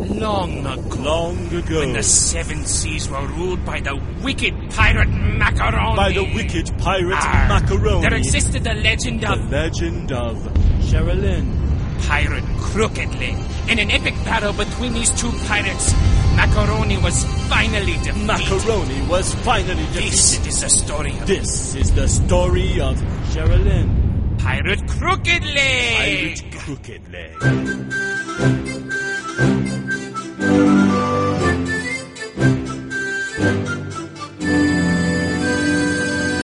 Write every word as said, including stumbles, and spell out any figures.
long ago. Long ago. When the seven seas were ruled by the wicked pirate Macaroni. By the wicked pirate Arr, Macaroni. There existed the legend The of legend of Sherilyn. Pirate Crooked Leg. In an epic battle between these two pirates, Macaroni was finally defeated. Macaroni was finally defeated. This is the story of This is the story of Sherilyn. Pirate Crooked Leg. Pirate Crooked Leg.